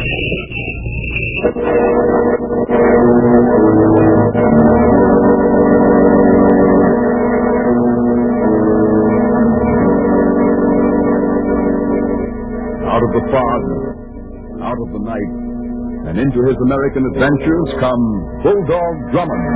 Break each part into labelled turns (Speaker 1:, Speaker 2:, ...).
Speaker 1: Out of the fog, out of the night, and into his American adventures come Bulldog Drummond.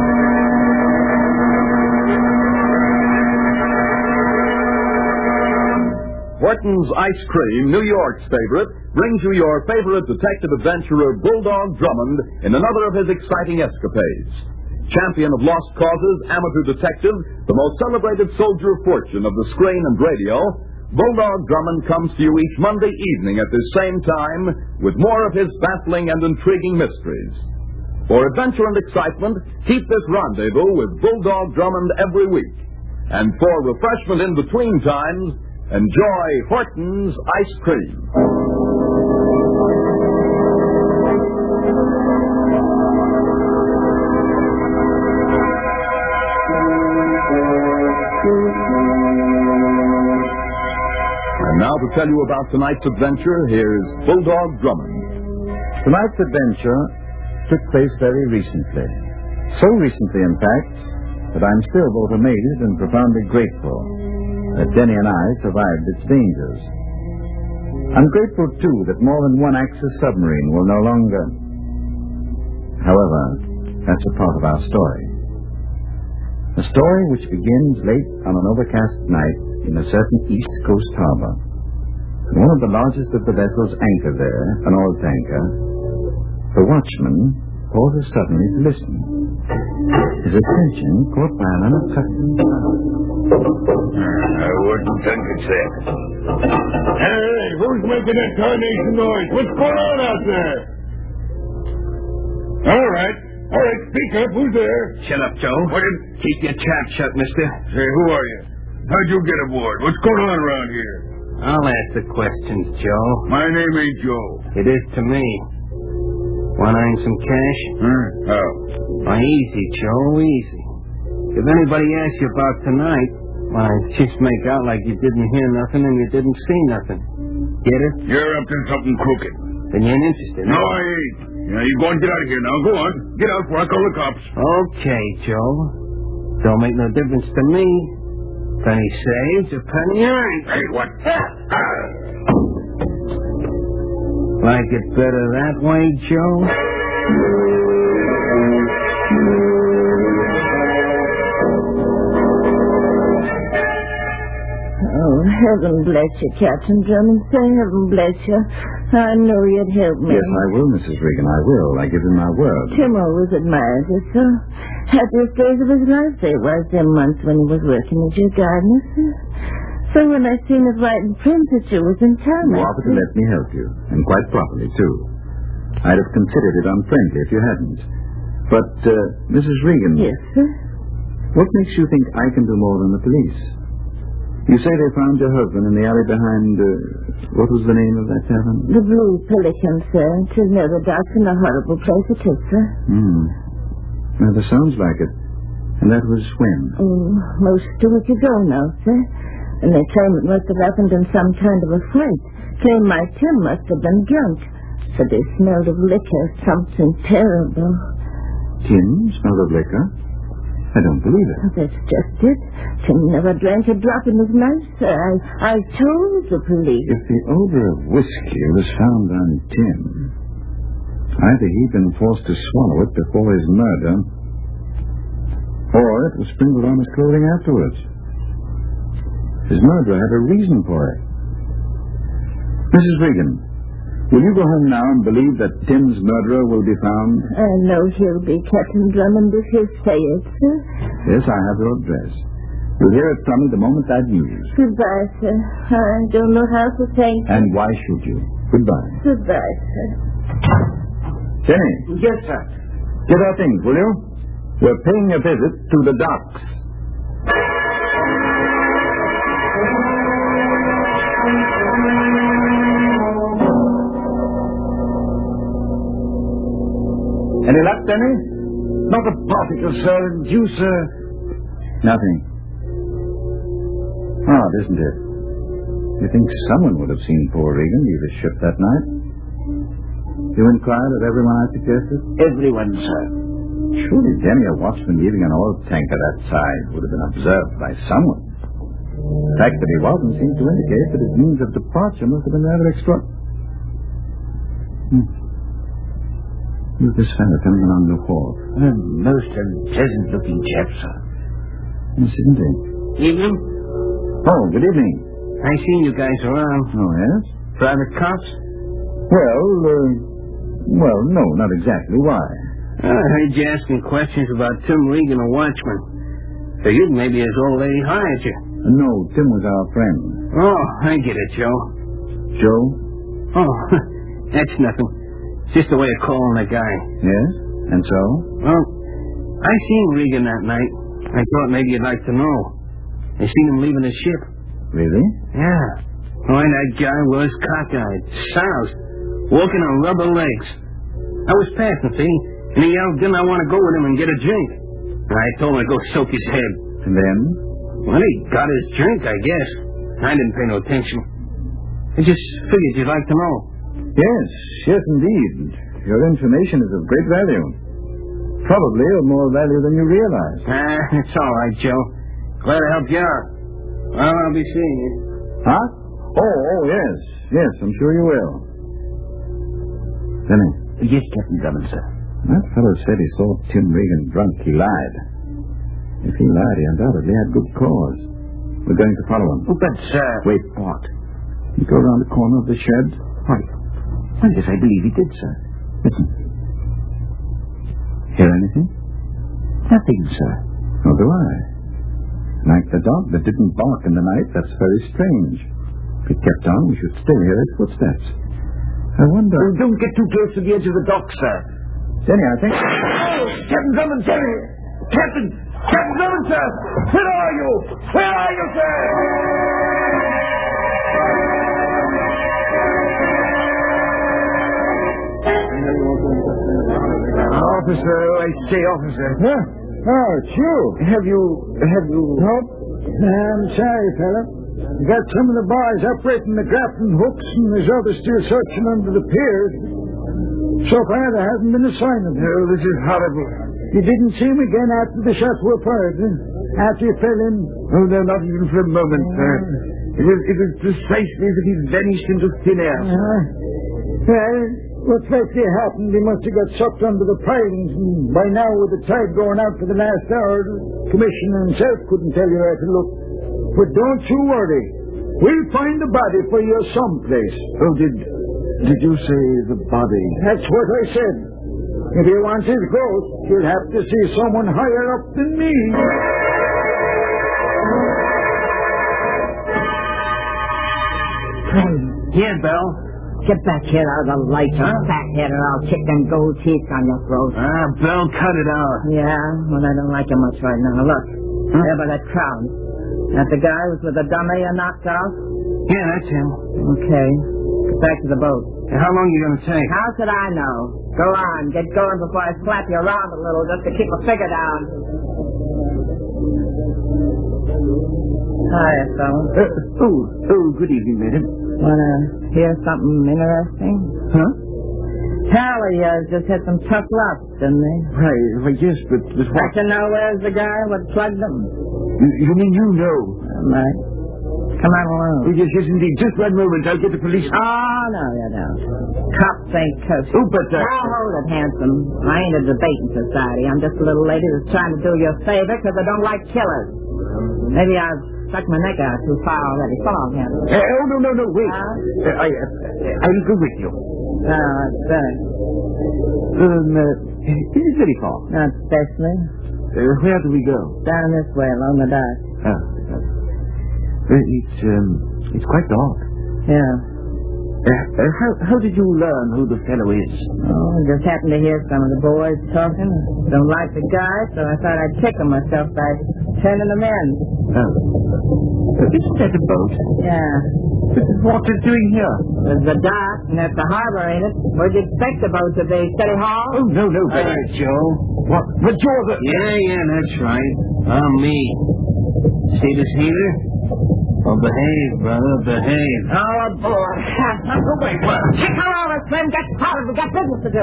Speaker 1: Horton's Ice Cream, New York's favorite, brings you your favorite detective adventurer, Bulldog Drummond, in another of his exciting escapades. Champion of lost causes, amateur detective, the most celebrated soldier of fortune of the screen and radio, Bulldog Drummond comes to you each Monday evening at this same time with more of his baffling and intriguing mysteries. For adventure and excitement, keep this rendezvous with Bulldog Drummond every week. And for refreshment in between times, enjoy Horton's Ice Cream. And now to tell you about tonight's adventure, here's Bulldog Drummond.
Speaker 2: Tonight's adventure took place very recently. So recently, in fact, that I'm still both amazed and profoundly grateful that Denny and I survived its dangers. I'm grateful, too, that more than one Axis submarine will no longer... However, that's a part of our story. A story which begins late on an overcast night in a certain East Coast harbor. One of the largest of the vessels anchored there, an oil tanker. The watchman pauses suddenly to listen. His attention caught by an unaccustomed sound.
Speaker 3: I wouldn't think it's that. Hey, who's making that tarnation noise? What's going on out there? All right, speak up. Who's there?
Speaker 4: Shut up, Joe. Keep your trap shut, mister.
Speaker 3: Say, who are you? How'd you get aboard? What's going on around here?
Speaker 4: I'll ask the questions, Joe.
Speaker 3: My name ain't Joe.
Speaker 4: It is to me. Want to earn some cash?
Speaker 3: How?
Speaker 4: Why, easy, Joe, easy. If anybody asks you about tonight, why, just make out like you didn't hear nothing and you didn't see nothing. Get it?
Speaker 3: You're up to something crooked.
Speaker 4: Then you ain't interested,
Speaker 3: No, I ain't. Now, you go and get out of here now. Go on. Get out before I call the cops.
Speaker 4: Okay, Joe. Don't make no difference to me. Penny saved, a penny earned.
Speaker 3: Hey, what?
Speaker 4: Like it better that way, Joe?
Speaker 5: Oh, heaven bless you, Captain Drummond. Say heaven bless you. I know you'd help me.
Speaker 2: Yes, I will, Mrs. Regan. I will. I give you my word.
Speaker 5: Tim always admires you, so. Happiest days of his life they was them months when he was working as your gardener. So when I seen it right in print that you was in town...
Speaker 2: You offered to let me help you, and quite properly, too. I'd have considered it unfriendly if you hadn't. But, Mrs. Regan...
Speaker 5: Yes, sir?
Speaker 2: What makes you think I can do more than the police? You say they found your husband in the alley behind, what was the name of that tavern?
Speaker 5: The Blue Pelican, sir. 'Tis near the docks and a horrible place it is, sir.
Speaker 2: Now, that sounds like it. And that was when?
Speaker 5: Most 2 weeks ago now, sir. And they claim it must have happened in some kind of a fight. Claim my Tim must have been drunk. So they smelled of liquor, something terrible.
Speaker 2: Tim smelled of liquor? I don't believe it.
Speaker 5: That's just it. Tim never drank a drop in his life, sir. I told the police.
Speaker 2: If the odor of whiskey was found on Tim, either he'd been forced to swallow it before his murder, or it was sprinkled on his clothing afterwards. His murderer had a reason for it. Mrs. Regan, will you go home now and believe that Tim's murderer will be found?
Speaker 5: I know he'll be Captain Drummond if you say it, sir.
Speaker 2: Yes, I have your address. You'll hear it from me the moment that news.
Speaker 5: Goodbye, sir. I don't know how to thank you.
Speaker 2: And why should you? Goodbye.
Speaker 5: Goodbye, sir.
Speaker 2: Jenny.
Speaker 4: Yes, sir.
Speaker 2: Get our things, will you? We're paying a visit to the docks. Any luck, Denny?
Speaker 3: Not a particle, sir. You, sir?
Speaker 2: Nothing. Odd, isn't it? You think someone would have seen poor Regan leave his ship that night? You inquired of everyone I suggested?
Speaker 6: Everyone, sir.
Speaker 2: Surely Denny, a watchman leaving an oil tanker that size, would have been observed by someone. The fact that he wasn't seems to indicate that his means of departure must have been rather extraordinary. Who's this fellow coming along the hall?
Speaker 6: A most unpleasant-looking chap, sir.
Speaker 2: Yes, isn't he?
Speaker 4: Evening.
Speaker 2: Oh, good evening.
Speaker 4: I seen you guys around.
Speaker 2: Oh, yes?
Speaker 4: Private cops?
Speaker 2: Well, no, not exactly. Why?
Speaker 4: I heard you asking questions about Tim Regan, a watchman. Figured maybe his old lady hired you.
Speaker 2: No, Tim was our friend.
Speaker 4: Oh, I get it, Joe.
Speaker 2: Joe?
Speaker 4: Oh, that's nothing. Just a way of calling a guy.
Speaker 2: Yes? And so?
Speaker 4: Well, I seen Regan that night. I thought maybe you'd like to know. I seen him leaving his ship.
Speaker 2: Really?
Speaker 4: Yeah. Boy, that guy was cockeyed, soused, walking on rubber legs. I was passing, see, and he yelled, didn't I want to go with him and get a drink? And I told him to go soak his head.
Speaker 2: And then?
Speaker 4: Well, he got his drink, I guess. I didn't pay no attention. I just figured you'd like to know.
Speaker 2: Yes, indeed. Your information is of great value. Probably of more value than you realize.
Speaker 4: It's all right, Joe. Glad to help you out. Well, I'll be seeing you.
Speaker 2: Huh? Oh, yes. Yes, I'm sure you will. Denny.
Speaker 6: Yes, Captain Drummond, sir.
Speaker 2: That fellow said he saw Tim Regan drunk. He lied. If he lied, he undoubtedly had good cause. We're going to follow him.
Speaker 6: Oh, but, sir...
Speaker 2: Wait, what? You go around the corner of the shed?
Speaker 6: Why, yes, I believe he did, sir.
Speaker 2: Listen. Hear anything?
Speaker 6: Nothing, sir.
Speaker 2: Nor do I. Like the dog that didn't bark in the night, that's very strange. If it kept on, we should still hear his footsteps. I wonder...
Speaker 6: Oh, don't get too close to the edge of the dock, sir.
Speaker 2: Denny, I think...
Speaker 6: Oh, Captain Drummond, sir! Captain Drummond, sir! Where are you? Where are you, sir? Officer, I say, officer.
Speaker 7: Huh? Oh, it's you.
Speaker 6: Have you...
Speaker 7: Nope. I'm sorry, fella. We got some of the boys operating the grappling hooks and there's others still searching under the piers. So far, there hasn't been a sign of them.
Speaker 6: Oh, this is horrible.
Speaker 7: You didn't see him again after the shots were fired, huh? After you fell in?
Speaker 6: Oh, no, not even for a moment, sir. It was precisely as if he vanished into thin air.
Speaker 7: Well, what's likely happened, he must have got sucked under the pilings, and by now, with the tide going out for the last hour, the commissioner himself couldn't tell you where to look. But don't you worry. We'll find the body for you someplace.
Speaker 6: Oh, did you say the body?
Speaker 7: That's what I said. If you want his ghost, you'll have to see someone higher up than me.
Speaker 4: Here, Belle.
Speaker 5: Get back here out of the light, you fathead, or I'll kick them gold teeth on your throat.
Speaker 4: Belle, cut it out.
Speaker 5: Yeah, well, I don't like you much right now. Look, there by that crowd. That the guy was with the dummy you knocked out?
Speaker 4: Yeah, that's him.
Speaker 5: Okay. Get back to the boat.
Speaker 4: How long are you going to take?
Speaker 5: How should I know? Go on, get going before I slap you around a little just to keep a figure down. Hiya, fella.
Speaker 6: Good evening, madam.
Speaker 5: Wanna hear something interesting?
Speaker 6: Huh?
Speaker 5: Tally just had some tough luck, didn't they?
Speaker 6: Why, yes, but what?
Speaker 5: Like to know where's the guy what plugged them?
Speaker 6: You mean you know?
Speaker 5: Right. Come on along.
Speaker 6: Yes, indeed. Just one moment. I'll get the police.
Speaker 5: Oh, no, you don't. Cops ain't kosher.
Speaker 6: Oh, but...
Speaker 5: Now, hold it, handsome. I ain't a debating society. I'm just a little lady that's trying to do you a favor because I don't like killers. Maybe I've stuck my neck out too far already. Come on, handsome.
Speaker 6: No, wait. I'll go with you.
Speaker 5: Oh, that's good.
Speaker 6: Is it very far?
Speaker 5: Not especially.
Speaker 6: Where do we go?
Speaker 5: Down this way, along the dock.
Speaker 6: It's quite dark.
Speaker 5: Yeah.
Speaker 6: How did you learn who the fellow is?
Speaker 5: Oh, I just happened to hear some of the boys talking. Don't like the guy, so I thought I'd tickle myself by turning them in.
Speaker 6: Isn't that a boat?
Speaker 5: Yeah.
Speaker 6: What's it doing here?
Speaker 5: There's the dock, and that's the harbor, ain't it? Where'd you expect the boat to be? Steady Hall?
Speaker 6: Oh, no.
Speaker 4: All right, Joe.
Speaker 6: What? But you're the...
Speaker 4: Yeah, that's right. I'm me. See this heater? Oh, behave, brother, behave.
Speaker 5: Oh, aboard. Wait, what? Take her over, Slim. Get started. We got business to do.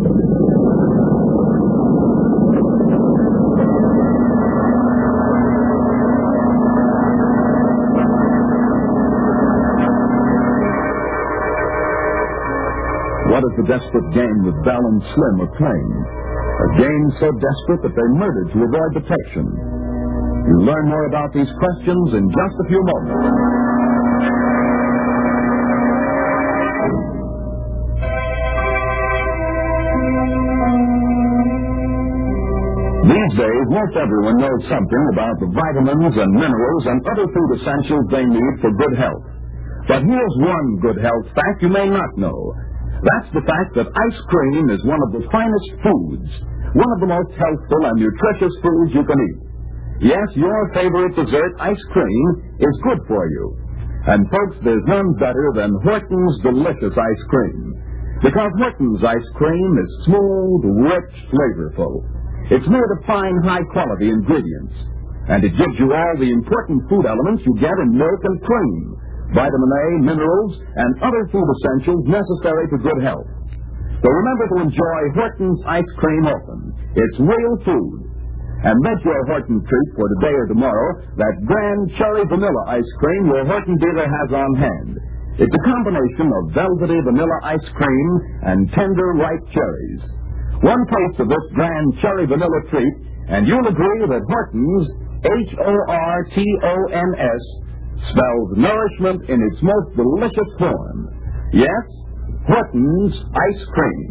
Speaker 1: What is the desperate game that Bell and Slim are playing? A game so desperate that they murdered to avoid detection. You'll learn more about these questions in just a few moments. These days, most everyone knows something about the vitamins and minerals and other food essentials they need for good health. But here's one good health fact you may not know. That's the fact that ice cream is one of the finest foods, one of the most healthful and nutritious foods you can eat. Yes, your favorite dessert, ice cream, is good for you. And folks, there's none better than Horton's delicious ice cream. Because Horton's ice cream is smooth, rich, flavorful. It's made of fine, high-quality ingredients. And it gives you all the important food elements you get in milk and cream. Vitamin A, minerals, and other food essentials necessary to good health. So remember to enjoy Horton's ice cream often. It's real food. And make your Horton treat for today or tomorrow that grand cherry vanilla ice cream your Horton dealer has on hand. It's a combination of velvety vanilla ice cream and tender ripe cherries. One taste of this grand cherry vanilla treat, and you'll agree that Horton's, Hortons, spells nourishment in its most delicious form. Yes, Horton's ice cream.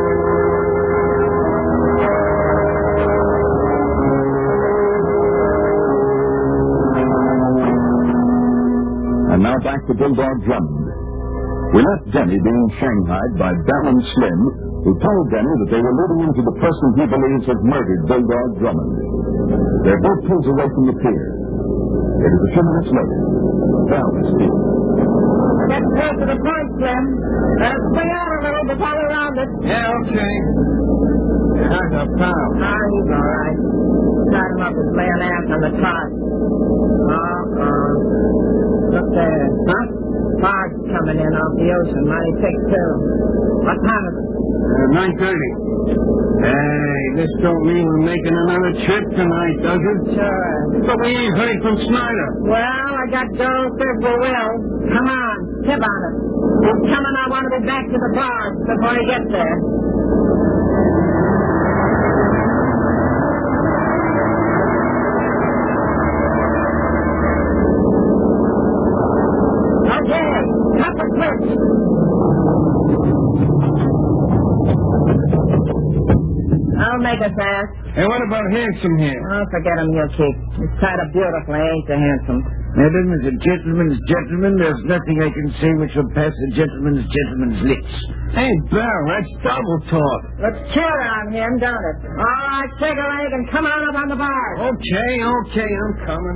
Speaker 1: And now back to Bulldog Drummond. We left Denny being shanghaied by Bell and Slim, who told Denny that they were leading him to the person he believes had murdered Bulldog Drummond. Their boat pulls away from the pier. It is a few minutes later. Bell is speaking.
Speaker 5: Get close to the point, Slim. Swing out a little before we round it.
Speaker 4: Yeah, okay. How's the pal?
Speaker 5: He's all right. Tied him up with laying ass on the top. Look there. Huh? Fog's coming in off the ocean. Mighty thick, too. What time is it?
Speaker 4: 9:30. Hey, this don't mean we're making another trip tonight, does it?
Speaker 5: Sure.
Speaker 4: But we ain't heard from Snyder.
Speaker 5: Well, I got Joe says we will. Come on, tip on it. He's coming. I want to be back to the bars before he gets there. Okay, cut the switch. I'll make it fast.
Speaker 4: Hey, what about Handsome here?
Speaker 5: Oh, forget him, he'll keep. He's tied up beautifully, ain't so handsome.
Speaker 7: Madam, as a gentleman's gentleman, there's nothing I can say which will pass a gentleman's lips.
Speaker 4: Hey, Bell, that's double talk.
Speaker 5: Looks cute on him, don't it? All right, shake a leg and come on up on the bar.
Speaker 4: Okay, I'm coming.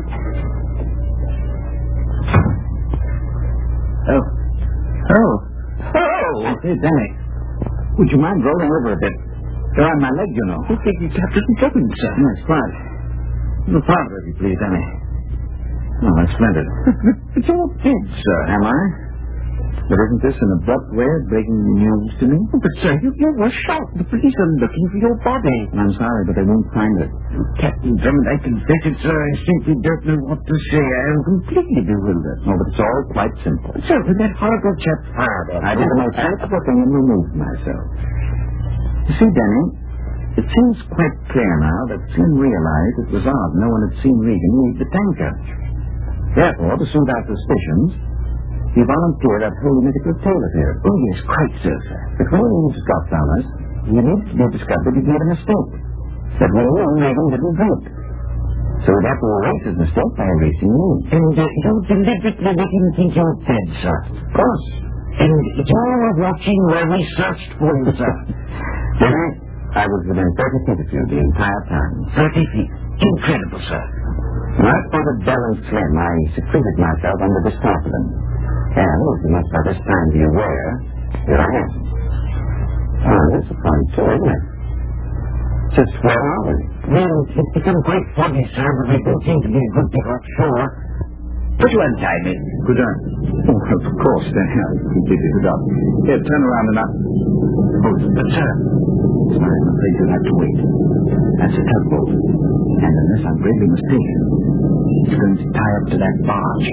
Speaker 2: Oh, hey, Danny. Would you mind rolling over a bit? You're on my leg, you know.
Speaker 7: I think you Captain Drummond, sir.
Speaker 2: Yes, fine. Farther, if you please, Danny. Oh, that's splendid.
Speaker 7: But you're dead, sir.
Speaker 2: Am I? But isn't this an abrupt way of breaking the news to me?
Speaker 7: But, sir, you were shot. The police are looking for your body.
Speaker 2: I'm sorry, but they won't find it.
Speaker 7: Captain Drummond, I confess it, sir. I simply don't know what to say. I am completely bewildered.
Speaker 2: No, but it's all quite simple.
Speaker 7: Sir, when that horrible chap fired at
Speaker 2: I did the most sensible thing and removed myself. You see, Denny, it seems quite clear now that Slim realized it was odd no one had seen Regan leave the tanker. Therefore, to soothe our suspicions, he volunteered at holding a little tale affair.
Speaker 7: Oh, yes, quite so, sir.
Speaker 2: But when the news dropped on us, we needed to be discovered he'd made a mistake. That we and Regan didn't drink. So we'd have to erase his mistake by erasing me.
Speaker 7: And you deliberately let him think you were dead, sir.
Speaker 2: Of course.
Speaker 7: And you were watching where we searched for you, sir.
Speaker 2: Denny, I was within 30 feet of you the entire time.
Speaker 7: 30 feet. Incredible, sir.
Speaker 2: When I spotted Bell and Slim, I secreted myself under this tarpaulin. And, as you must by this time be aware, here I am. Oh, this is fun, too, isn't it? Just where are we?
Speaker 7: Well, it's become quite foggy, sir, but we don't seem to be a good bit offshore.
Speaker 2: Could you untie me? Could I? Oh, of course, then. I completely forgot. Here, turn around and up. Oh, but, sir, I'm afraid you'll have to wait. That's a tugboat. And unless I'm greatly mistaken, it's going to tie up to that barge.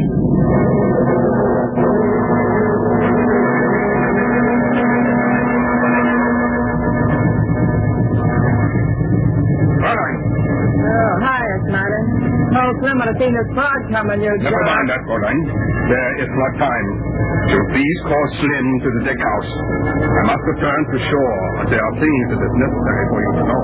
Speaker 5: Oh, hi, Snyder. Oh, Slim, I've seen this barge coming.
Speaker 3: Never mind that, Fräulein. There is not time. So please call Slim to the deck house. I must return to shore, but there are things that is necessary for you to know.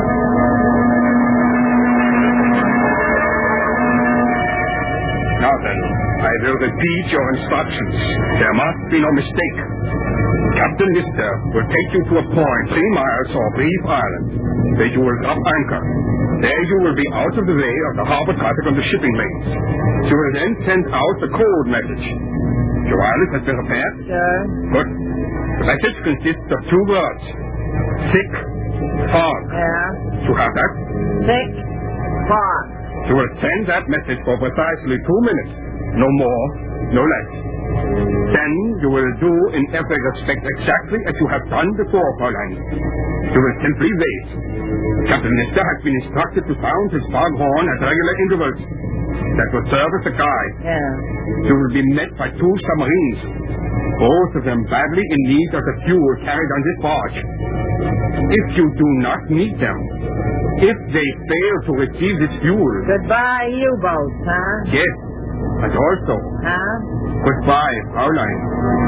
Speaker 3: Now then, I will repeat your instructions. There must be no mistake. Captain Lister will take you to a point 3 miles off Reef Island, where you will drop anchor. There you will be out of the way of the harbor traffic on the shipping lanes. You will then send out the code message. Your wireless has been repaired?
Speaker 5: Sure.
Speaker 3: Good. The message consists of 2 words. Thick fog.
Speaker 5: Yeah.
Speaker 3: You have that?
Speaker 5: Thick fog.
Speaker 3: You will send that message for precisely 2 minutes. No more, no less. Then you will do in every respect exactly as you have done before, Fräulein. You will simply wait. Captain Lister has been instructed to sound his foghorn at regular intervals. That will serve as a guide.
Speaker 5: Yeah.
Speaker 3: You will be met by 2 submarines, both of them badly in need of the fuel carried on this barge. If you do not need them, if they fail to receive this fuel...
Speaker 5: Goodbye, U-boats, huh?
Speaker 3: Yes, and also...
Speaker 5: Huh?
Speaker 3: Goodbye, Fräulein.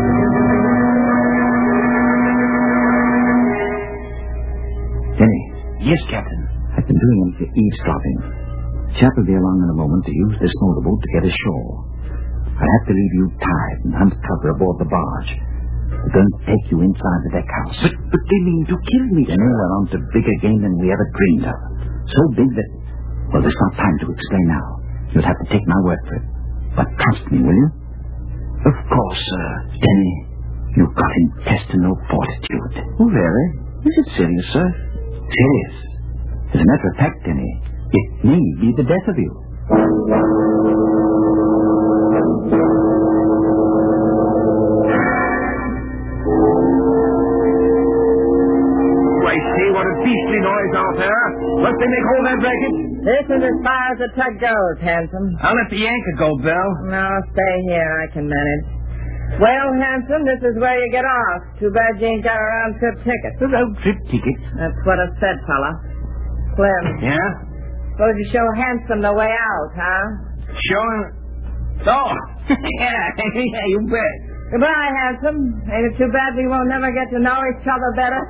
Speaker 2: Denny.
Speaker 4: Yes, Captain.
Speaker 2: I've been doing him for eavesdropping. Chap will be along in a moment to use this motorboat to get ashore. I have to leave you tied and hunt cover aboard the barge. We're going to take you inside the deck house.
Speaker 4: But they mean to kill me,
Speaker 2: Denny, we're on to bigger game than we ever dreamed of. So big that... Well, there's not time to explain now. You'll have to take my word for it. But trust me, will you?
Speaker 4: Of course, sir.
Speaker 2: Denny, you've got intestinal fortitude.
Speaker 4: Oh, really? Is it serious, sir?
Speaker 2: Serious. As a matter of fact, Denny, it may be the death of you.
Speaker 6: I see what a beastly noise out there. Must they make all that racket?
Speaker 5: This is as far as the tug goes, Handsome.
Speaker 4: I'll let the anchor go, Belle.
Speaker 5: No, stay here. I can manage. Well, Handsome, this is where you get off. Too bad you ain't got a round-trip ticket.
Speaker 4: A round-trip ticket?
Speaker 5: That's what I said, fella. Slim.
Speaker 4: Yeah?
Speaker 5: Suppose you show Handsome the way out, huh?
Speaker 4: Show him... Oh! yeah, you bet.
Speaker 5: Goodbye, Handsome. Ain't it too bad we won't never get to know each other better?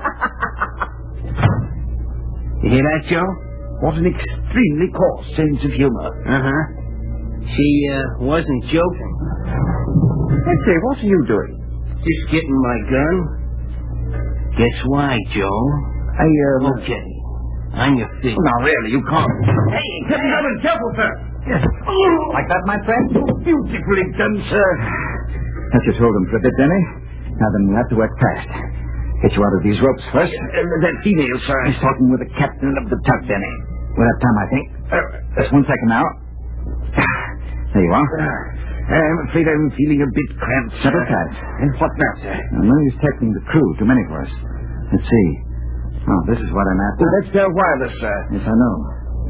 Speaker 4: You hear that, Joe?
Speaker 6: What an extremely coarse sense of humor.
Speaker 4: Uh-huh. She, wasn't joking.
Speaker 6: I say, what are you doing?
Speaker 4: Just getting my gun. Guess why, Joe? Okay. I'm your fish.
Speaker 6: Now, really, you can't. Hey, Captain Drummond, careful, sir. Yes. Like that, my friend? Beautifully done, sir.
Speaker 2: That should hold him for a bit, Denny. Now then, we'll have to work fast. Get you out of these ropes first.
Speaker 6: That female, sir.
Speaker 2: He's talking with the captain of the tug, Denny. We'll have time, I think. Just 1 second now. There you are.
Speaker 6: I'm afraid I'm feeling a bit cramped, sir.
Speaker 2: Settle tight.
Speaker 6: And what now, sir?
Speaker 2: No use taking the crew. Too many for us. Let's see. Oh, this is what I'm after.
Speaker 6: Well, that's their wireless, sir.
Speaker 2: Yes, I know.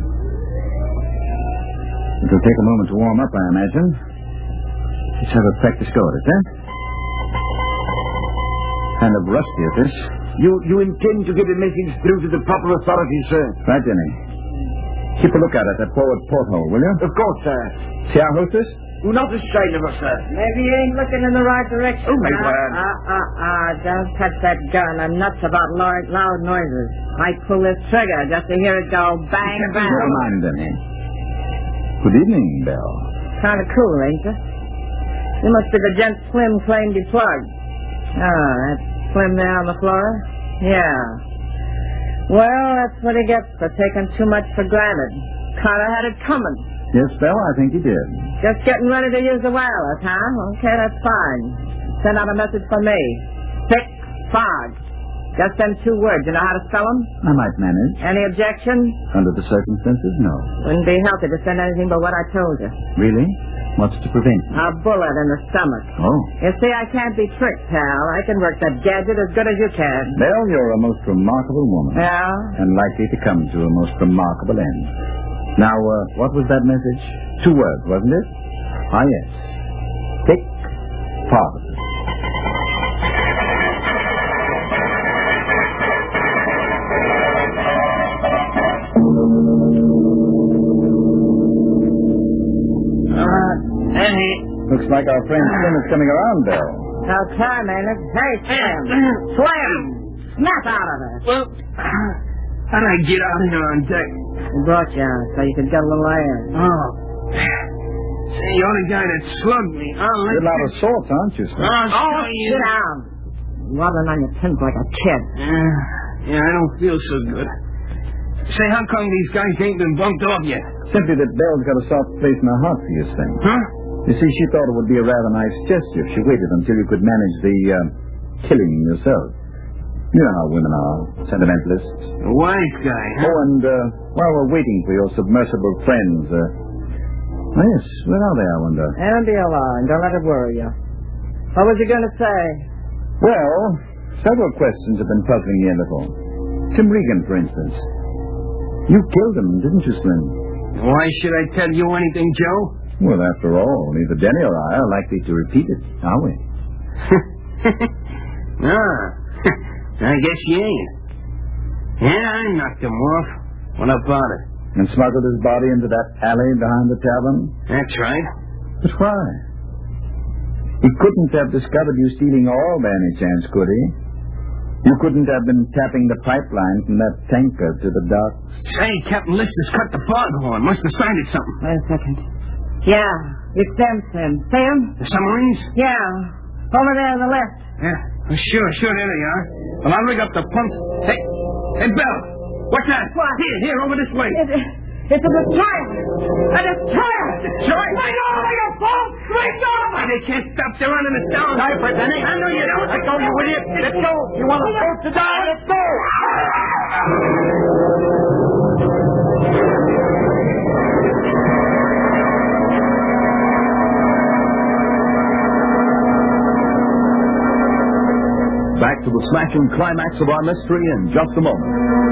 Speaker 2: It'll take a moment to warm up, I imagine. Let's have a practice go at it, eh? Kind of rusty at this.
Speaker 6: You intend to get a message through to the proper authorities, sir?
Speaker 2: Right, Denny. Keep a lookout at that forward porthole, will you?
Speaker 6: Of course, sir.
Speaker 2: See our hostess?
Speaker 6: Not a sign of us, sir.
Speaker 5: Maybe you ain't looking in the right direction.
Speaker 6: Oh, my word.
Speaker 5: Don't touch that gun. I'm nuts about loud noises. I pull this trigger just to hear it go bang, bang.
Speaker 2: Never mind, Denny. Good evening, Belle.
Speaker 5: Kind of cool, ain't you? You must be the gent Slim claimed he plugged. Oh, that Slim there on the floor? Yeah. Well, that's what he gets for taking too much for granted. Carter had it coming.
Speaker 2: Yes, Belle, I think he did.
Speaker 5: Just getting ready to use the wireless, huh? Okay, that's fine. Send out a message from me. Thick fog. Just them 2 words. You know how to spell them?
Speaker 2: I might manage.
Speaker 5: Any objection?
Speaker 2: Under the circumstances, no.
Speaker 5: Wouldn't be healthy to send anything but what I told you.
Speaker 2: Really? What's to prevent you?
Speaker 5: A bullet in the stomach.
Speaker 2: Oh.
Speaker 5: You see, I can't be tricked, pal. I can work that gadget as good as you can.
Speaker 2: Well, you're a most remarkable woman.
Speaker 5: Yeah?
Speaker 2: And likely to come to a most remarkable end. Now, what was that message? 2 words, wasn't it? Ah, yes. Thick father. Looks like our friend Slim is coming around, Bill.
Speaker 5: Now, time, ain't it? Hey, Slim. Slim! Snap out of it.
Speaker 4: Well, how'd I get out here on deck?
Speaker 5: We brought you out so you could get a little air.
Speaker 4: Oh. Say, you're the guy that slugged me.
Speaker 2: You're a lot of sorts, aren't you, Slim?
Speaker 5: Sit down. Waddling on your pins like a kid.
Speaker 4: Yeah, I don't feel so good. Say, how come these guys ain't been bumped off yet?
Speaker 2: Simply that Belle's got a soft place in her heart for you, Slim.
Speaker 4: Huh?
Speaker 2: You see, she thought it would be a rather nice gesture if she waited until you could manage the killing yourself. You know how women are, sentimentalists.
Speaker 4: A wise guy, huh?
Speaker 2: Oh, and while we're waiting for your submersible friends, yes, where are they, I wonder?
Speaker 5: And be alone. Don't let it worry you. What was you going to say?
Speaker 2: Well, several questions have been puzzling me a little. Tim Regan, for instance. You killed him, didn't you, Slim?
Speaker 4: Why should I tell you anything, Joe?
Speaker 2: Well, after all, neither Denny or I are likely to repeat it, are we?
Speaker 4: I guess you ain't. Yeah, I knocked him off. What about it?
Speaker 2: And smuggled his body into that alley behind the tavern?
Speaker 4: That's right.
Speaker 2: But why? He couldn't have discovered you stealing all by any chance, could he? You couldn't have been tapping the pipeline from that tanker to the docks.
Speaker 4: Say, Captain Lister's cut the foghorn. Must have signed something.
Speaker 5: Wait a second. Yeah, it's them, Slim. See 'em?
Speaker 4: The submarines?
Speaker 5: Yeah. Over there on the left.
Speaker 4: Yeah. Well, sure, there they are. Well, I'll rig up the pumps. Hey, Belle, what's that?
Speaker 5: What?
Speaker 4: Here, over this way.
Speaker 5: It's a destroyer. A destroyer.
Speaker 4: Destroyer?
Speaker 5: Right on, like a bomb. Straight on.
Speaker 4: They can't stop. They're running us down.
Speaker 6: Diaper, Denny.
Speaker 4: I know you don't.
Speaker 6: Let go, you idiot. Let's go. You want us both to die? Let's go.
Speaker 1: Back to the smashing climax of our mystery in just a moment.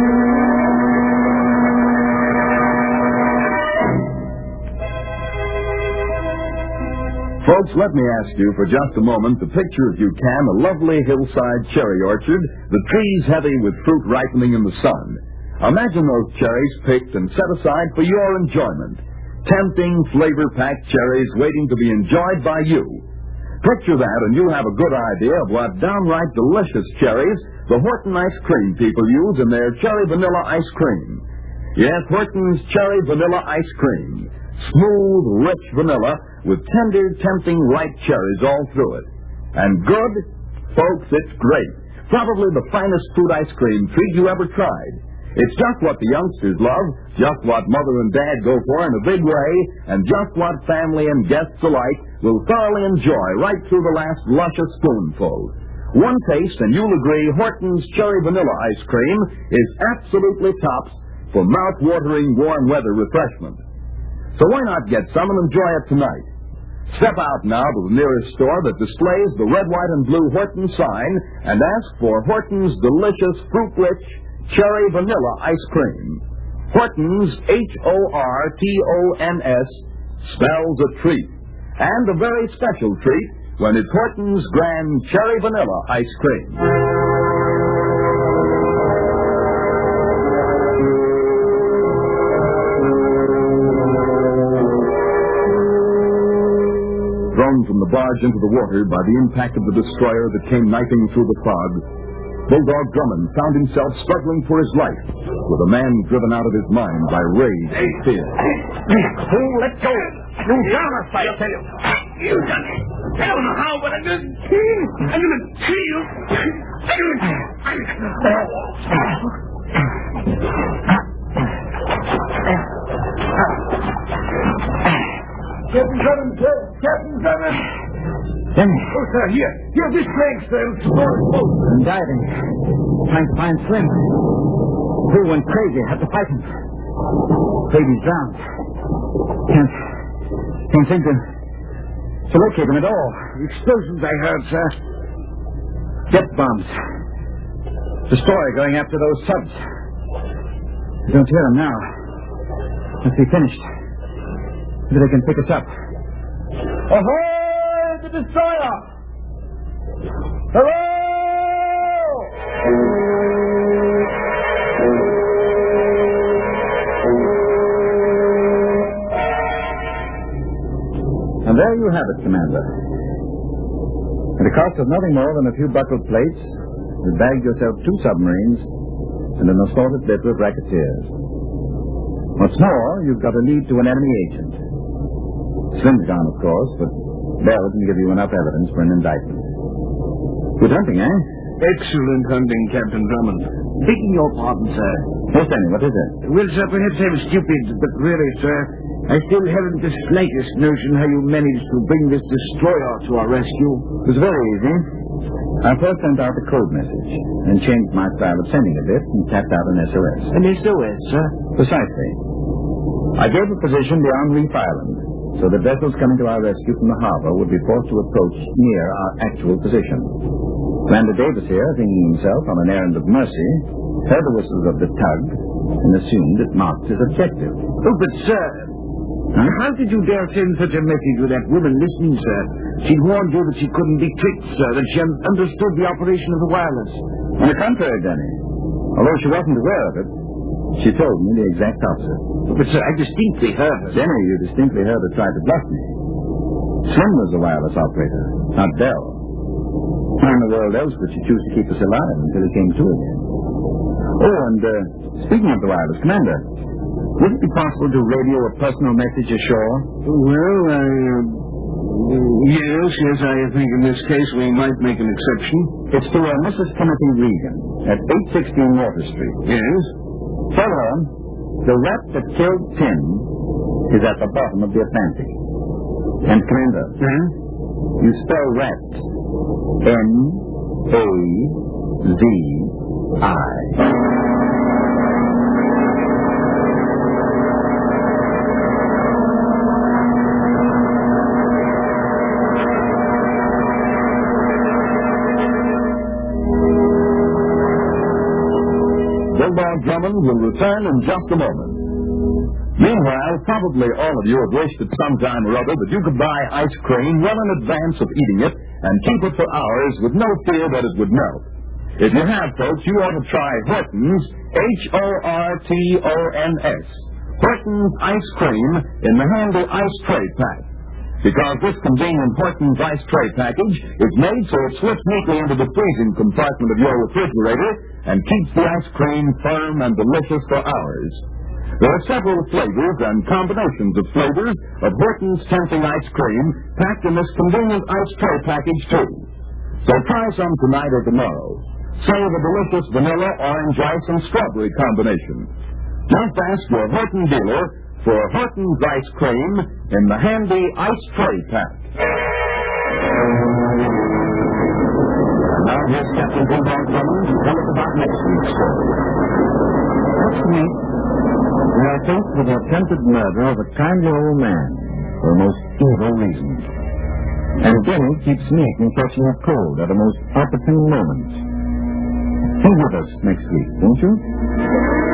Speaker 1: Folks, let me ask you for just a moment to picture, if you can, a lovely hillside cherry orchard, the trees heavy with fruit ripening in the sun. Imagine those cherries picked and set aside for your enjoyment. Tempting, flavor-packed cherries waiting to be enjoyed by you. Picture that and you'll have a good idea of what downright delicious cherries the Horton ice cream people use in their cherry vanilla ice cream. Yes, Horton's cherry vanilla ice cream. Smooth, rich vanilla with tender, tempting, ripe cherries all through it. And good? Folks, it's great. Probably the finest fruit ice cream treat you ever tried. It's just what the youngsters love, just what Mother and Dad go for in a big way, and just what family and guests alike will thoroughly enjoy right through the last luscious spoonful. One taste, and you'll agree Horton's cherry vanilla ice cream is absolutely tops for mouth-watering warm weather refreshment. So why not get some and enjoy it tonight? Step out now to the nearest store that displays the red, white, and blue Horton sign and ask for Horton's delicious fruit-rich cherry vanilla ice cream. Horton's, Hortons, spells a treat. And a very special treat when it's Horton's Grand Cherry Vanilla Ice Cream. Thrown from the barge into the water by the impact of the destroyer that came knifing through the fog, Bulldog Drummond found himself struggling for his life with a man driven out of his mind by rage and fear.
Speaker 6: Let go. You down us, I tell you.
Speaker 4: You done it. I don't know how, but I'm going to kill you.
Speaker 7: Captain Drummond, sir. Captain Drummond.
Speaker 2: Denny.
Speaker 7: Oh, sir, here. Here, this crank, sir.
Speaker 2: I'm diving. Trying to find Slim. Who went crazy. Had to fight him. Baby's drowned. Can't seem to to locate them at all.
Speaker 7: Explosions, I heard, sir.
Speaker 2: Jet bombs. Destroyer going after those subs. I don't hear them now. Must be finished. Maybe they can pick us up.
Speaker 7: Ahoy, the destroyer! Hello!
Speaker 2: And there you have it, Commander. At the cost of nothing more than a few buckled plates, you bagged yourself 2 submarines and an assorted litter of racketeers. What's more, you've got a lead to an enemy agent. Slim's gone, of course, but Bell can give you enough evidence for an indictment. Good hunting, eh?
Speaker 4: Excellent hunting, Captain Drummond.
Speaker 7: Begging your pardon, sir.
Speaker 2: Yes, Danny, what is it?
Speaker 7: Well, sir, perhaps I'm stupid, but really, sir, I still haven't the slightest notion how you managed to bring this destroyer to our rescue.
Speaker 2: It was very easy. I first sent out a code message and changed my style of sending a bit and tapped out an SOS.
Speaker 7: An SOS, sir?
Speaker 2: Precisely. I gave a position beyond Reef Island, so that vessels coming to our rescue from the harbor would be forced to approach near our actual position. Commander Davis here, thinking himself on an errand of mercy, heard the whistles of the tug and assumed it marked his objective.
Speaker 7: Oh, but, sir, how did you dare send such a message with that woman listening, sir? She warned you that she couldn't be tricked, sir, that she understood the operation of the wireless.
Speaker 2: On the contrary, Danny, although she wasn't aware of it, she told me the exact opposite.
Speaker 7: But, sir, I distinctly heard her.
Speaker 2: Danny, you distinctly heard her try to bluff me. Slim was the wireless operator, not Bell. Why in the world else would she choose to keep us alive until it came to again? Oh, and speaking of the wireless, Commander, would it be possible to radio a personal message ashore?
Speaker 4: Well, yes, I think in this case we might make an exception.
Speaker 2: It's to Mrs. Timothy Regan at 816 Water Street.
Speaker 4: Yes?
Speaker 2: Tell her the rat that killed Tim is at the bottom of the Atlantic. And, Commander, you spell rat N-A-Z-I.
Speaker 1: Bulldog Drummond will return in just a moment. Meanwhile, probably all of you have wished at some time or other that you could buy ice cream well in advance of eating it and keep it for hours with no fear that it would melt. If you have, folks, you ought to try Horton's, Hortons, Horton's ice cream in the handy ice tray pack. Because this convenient Horton's ice tray package is made so it slips neatly into the freezing compartment of your refrigerator and keeps the ice cream firm and delicious for hours. There are several flavors and combinations of flavors of Horton's tempting ice cream packed in this convenient ice tray package, too. So try some tonight or tomorrow. Say the delicious vanilla, orange ice, and strawberry combination. Just ask your Horton dealer for Horton's ice cream in the handy ice tray pack. Now here's Captain Bulldog Drummond to tell us about next week's story.
Speaker 2: Next week, we are faced with the attempted murder of a kindly old man for a most evil reason. And Denny keeps sneaking, catching a cold at a most opportune moment. Be with us next week, won't you?